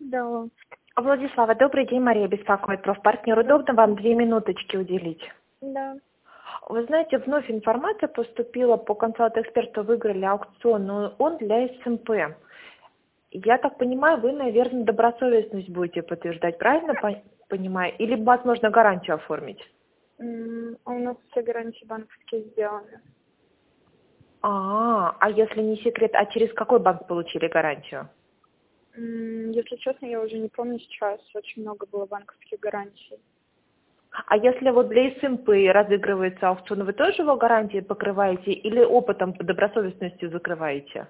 Да. Владислава, добрый день, Мария беспокоит. Профпартнер, удобно вам 2 минуточки уделить? Да. Вы знаете, вновь информация поступила по консалт-эксперту, выиграли аукцион, он для СМП. Я так понимаю, вы, наверное, добросовестность будете подтверждать, правильно понимаю? Или возможно гарантию оформить? А у нас все гарантии банковские сделаны. А если не секрет, а через какой банк получили гарантию? Если честно, я уже не помню сейчас. Очень много было банковских гарантий. А если вот для СМП разыгрывается аукцион, вы тоже его гарантии покрываете или опытом по добросовестностью закрываете?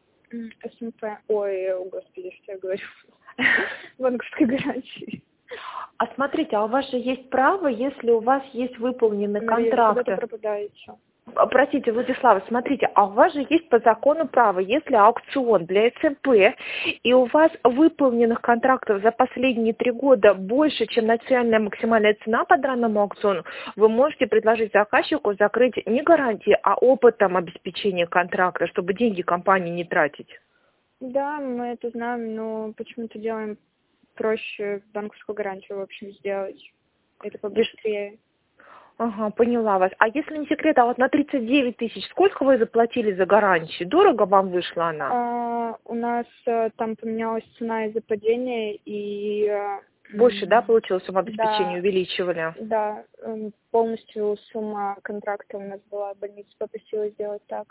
СМП. Ой, господи, что я говорю. Банковской гарантии. А смотрите, а у вас же есть право, если у вас есть выполнены Мария, вы куда-то контракты. пропадаете. Простите, Владислава, смотрите, а у вас же есть по закону право, если аукцион для СМП, и у вас выполненных контрактов за последние 3 года больше, чем начальная максимальная цена по данному аукциону, вы можете предложить заказчику закрыть не гарантии, а опытом обеспечения контракта, чтобы деньги компании не тратить. Да, мы это знаем, но почему-то делаем проще банковскую гарантию, в общем, сделать. Это побыстрее. Ага, поняла вас. А если не секрет, а вот на 39 тысяч сколько вы заплатили за гарантию? Дорого вам вышла она? У нас там поменялась цена из-за падения, и Больше, да, получилось, сумма обеспечения да, увеличивали? да, полностью сумма контракта у нас была, больница попросила сделать так.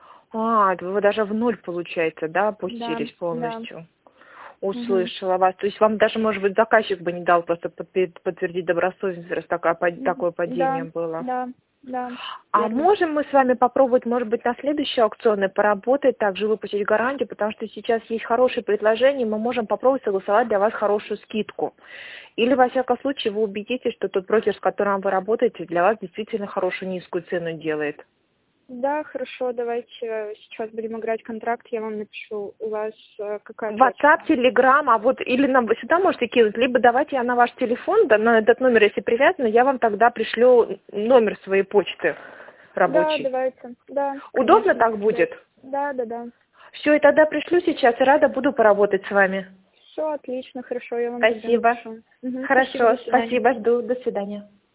Вы даже в ноль, получается, да, Да, опустились да. полностью? Услышала вас. То есть вам даже, может быть, заказчик бы не дал просто подтвердить добросовестность, раз такое падение Да, было. да, да. А Верно. можем мы с вами попробовать, может быть, на следующие аукционы поработать, также выпустить гарантию, потому что сейчас есть хорошие предложения, мы можем попробовать согласовать для вас хорошую скидку. Или, во всяком случае, вы убедитесь, что тот брокер, с которым вы работаете, для вас действительно хорошую низкую цену делает. Да, хорошо, давайте сейчас будем играть контракт, я вам напишу. У вас какая WhatsApp, почта? Telegram, а вот или нам вы сюда можете кинуть, либо давайте я на ваш телефон, да, на этот номер, если привязано, я вам тогда пришлю номер своей почты Да, рабочий. давайте. Да, Удобно конечно. так будет? Да, да, да. Все, и тогда пришлю сейчас, и рада буду поработать с вами. Все отлично, хорошо, я вам тогда Спасибо. напишу. Спасибо, Хорошо, до свидания. спасибо, жду. До свидания.